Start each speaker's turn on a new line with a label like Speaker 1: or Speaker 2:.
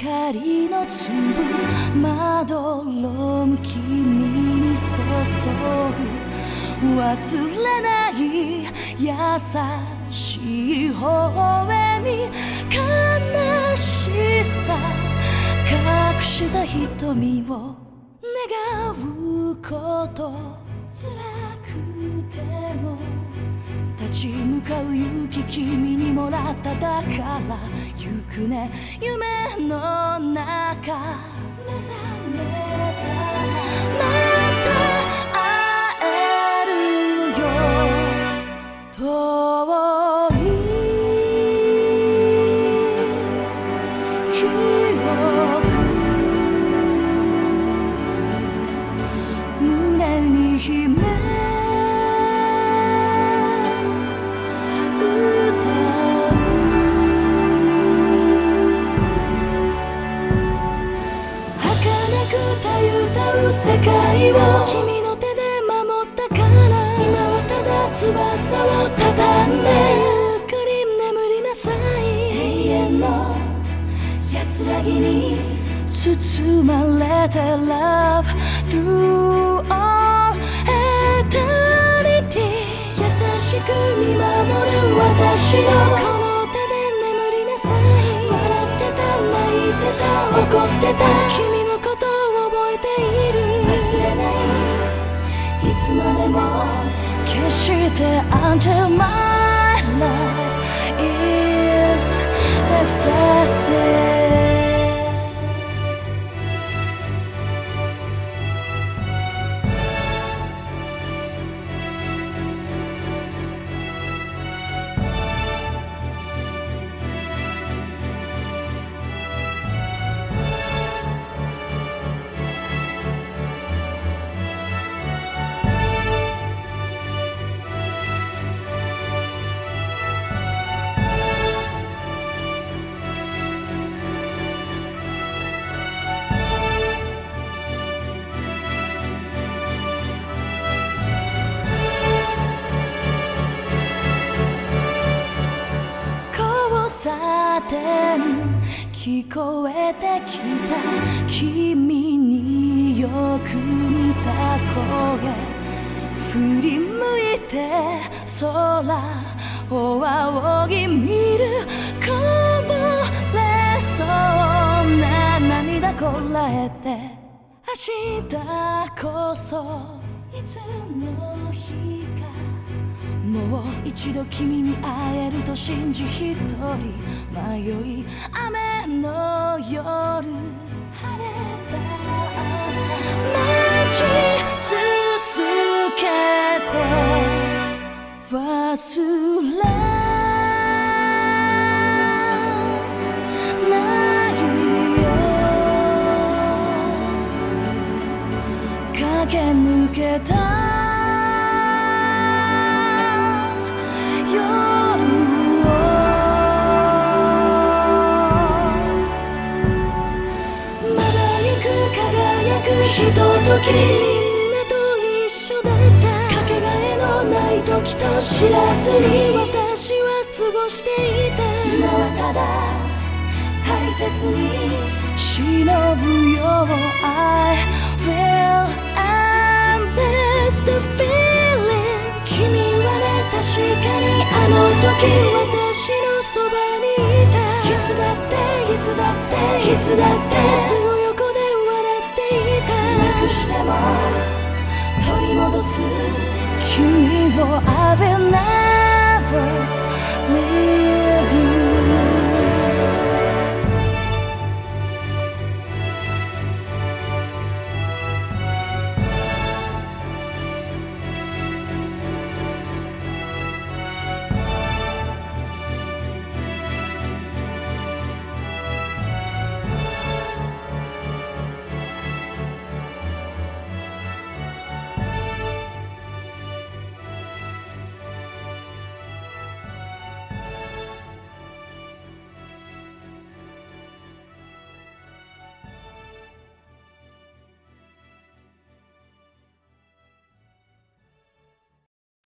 Speaker 1: 光の粒まどろむ君に注ぐ忘れない優しい微笑み悲しさ隠した瞳を願うこと辛くても立ち向かう勇気君にもらっただから行くね夢の中目覚めたまた会えるよ遠い記憶胸に秘め世界を君の手で守ったから今はただ翼を畳んでゆっくり眠りなさい永遠の安らぎに包まれて Love through all eternity 優しく見守る私のこの手で眠りなさい笑ってた泣いてた怒ってた君のことを覚えている忘れないいつまでも決して Until my love is exhausted聞こえてきた君によく似た声振り向いて空を仰ぎ見るこぼれそうな涙こらえて明日こそいつの日かもう一度君に会えると信じ一人迷い雨の夜晴れた朝待ち続けて忘れないよ駆け抜けたひとときみんなと一緒だったかけがえのない時と知らずに私は過ごしていた今はただ大切に忍ぶよ I will embrace the feeling 君はね確かにあの時私のそばにいたいつだっていつだっていつだってすぐ横でしても取り戻す君を I will never leave you